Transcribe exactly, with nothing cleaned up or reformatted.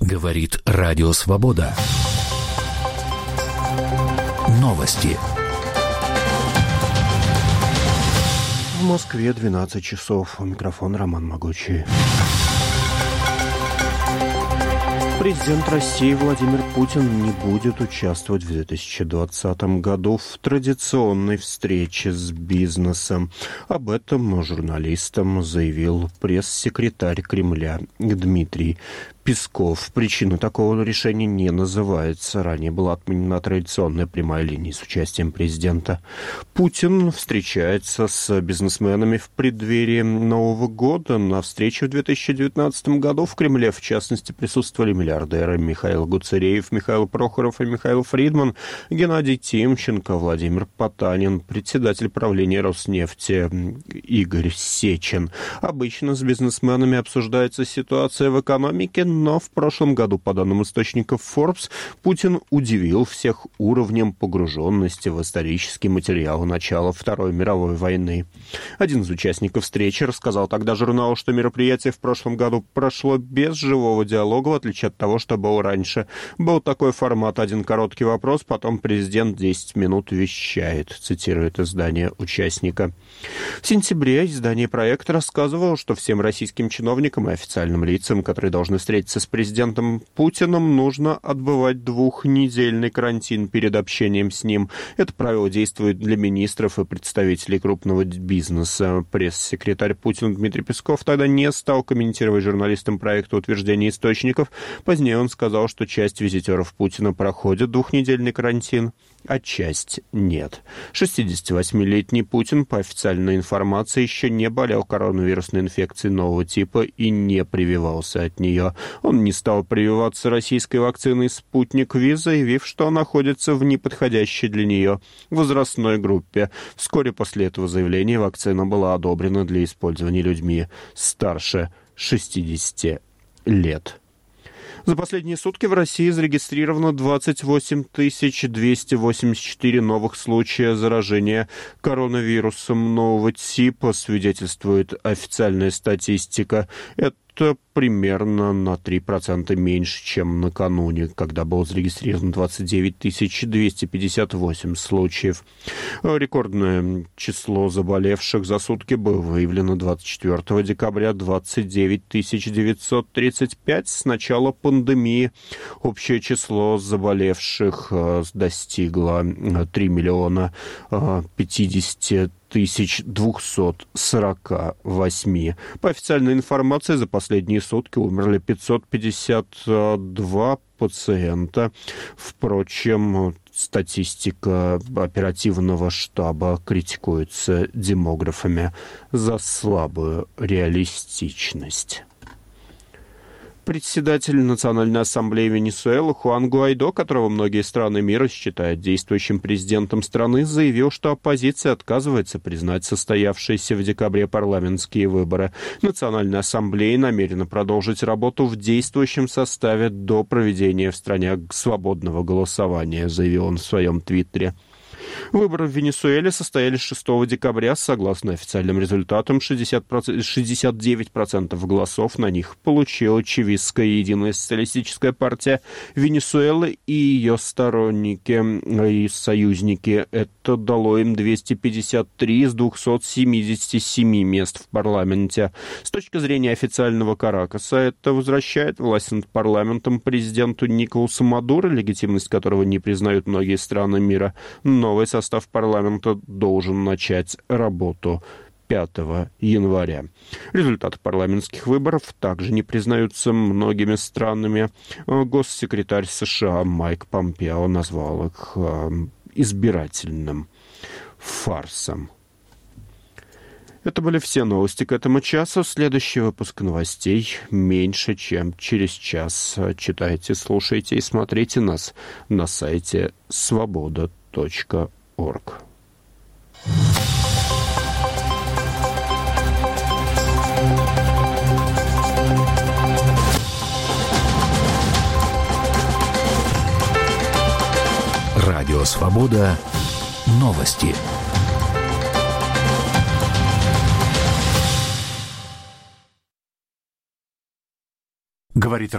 Говорит Радио Свобода. Новости. В Москве двенадцать часов. У микрофона Роман Могучий. Президент России Владимир Путин не будет участвовать в две тысячи двадцатом году в традиционной встрече с бизнесом. Об этом журналистам заявил пресс-секретарь Кремля Дмитрий Песков. Причина такого решения не называется. Ранее была отменена традиционная прямая линия с участием президента. Путин встречается с бизнесменами в преддверии Нового года. На встрече в две тысячи девятнадцатом году в Кремле, в частности, присутствовали миллиардеры Михаил Гуцериев, Михаил Прохоров и Михаил Фридман, Геннадий Тимченко, Владимир Потанин, председатель правления Роснефти Игорь Сечин. Обычно с бизнесменами обсуждается ситуация в экономике, но в прошлом году, по данным источников Forbes, Путин удивил всех уровнем погруженности в исторический материал начала Второй мировой войны. Один из участников встречи рассказал тогда журналу, что мероприятие в прошлом году прошло без живого диалога, в отличие от того, что было раньше. Был такой формат: один короткий вопрос, потом президент десять минут вещает, цитирует издание участника. В сентябре издание «Проект» рассказывало, что всем российским чиновникам и официальным лицам, которые должны встретиться с президентом Путиным, нужно отбывать двухнедельный карантин перед общением с ним. Это правило действует для министров и представителей крупного бизнеса. Пресс-секретарь Путина Дмитрий Песков тогда не стал комментировать журналистам проекта утверждения источников. Позднее он сказал, что часть визитеров Путина проходит двухнедельный карантин, а часть нет. шестидесятивосьмилетний Путин, по официальной информации, еще не болел коронавирусной инфекцией нового типа и не прививался от нее. Он не стал прививаться российской вакциной «Спутник Ви», заявив, что находится в неподходящей для нее возрастной группе. Вскоре после этого заявления вакцина была одобрена для использования людьми старше шестидесяти лет. За последние сутки в России зарегистрировано двадцать восемь тысяч двести восемьдесят четыре новых случая заражения коронавирусом нового типа, свидетельствует официальная статистика. Это примерно на три процента меньше, чем накануне, когда было зарегистрировано двадцать девять тысяч двести пятьдесят восемь случаев. Рекордное число заболевших за сутки было выявлено двадцать четвёртого декабря — двадцать девять тысяч девятьсот тридцать пять. С начала пандемии общее число заболевших достигло три миллиона пятьдесят тысяч двухсот сорока восьми. По официальной информации, за последние сутки умерли пятьсот пятьдесят два пациента. Впрочем, статистика оперативного штаба критикуется демографами за слабую реалистичность. Председатель Национальной ассамблеи Венесуэлы Хуан Гуайдо, которого многие страны мира считают действующим президентом страны, заявил, что оппозиция отказывается признать состоявшиеся в декабре парламентские выборы. Национальная ассамблея намерена продолжить работу в действующем составе до проведения в стране свободного голосования, заявил он в своем твиттере. Выборы в Венесуэле состоялись шестого декабря. Согласно официальным результатам, шестьдесят процентов, шестьдесят девять процентов голосов на них получила Чавесская единая социалистическая партия Венесуэлы и ее сторонники и союзники. Это дало им двести пятьдесят три из двухсот семидесяти семи мест в парламенте. С точки зрения официального Каракаса, это возвращает власть над парламентом президенту Николасу Мадуро, легитимность которого не признают многие страны мира. Новый состав парламента должен начать работу пятого января. Результаты парламентских выборов также не признаются многими странами. Госсекретарь США Майк Помпео назвал их избирательным фарсом. Это были все новости к этому часу. Следующий выпуск новостей меньше, чем через час. Читайте, слушайте и смотрите нас на сайте свобода точка орг. Радио «Свобода». Новости. Говорит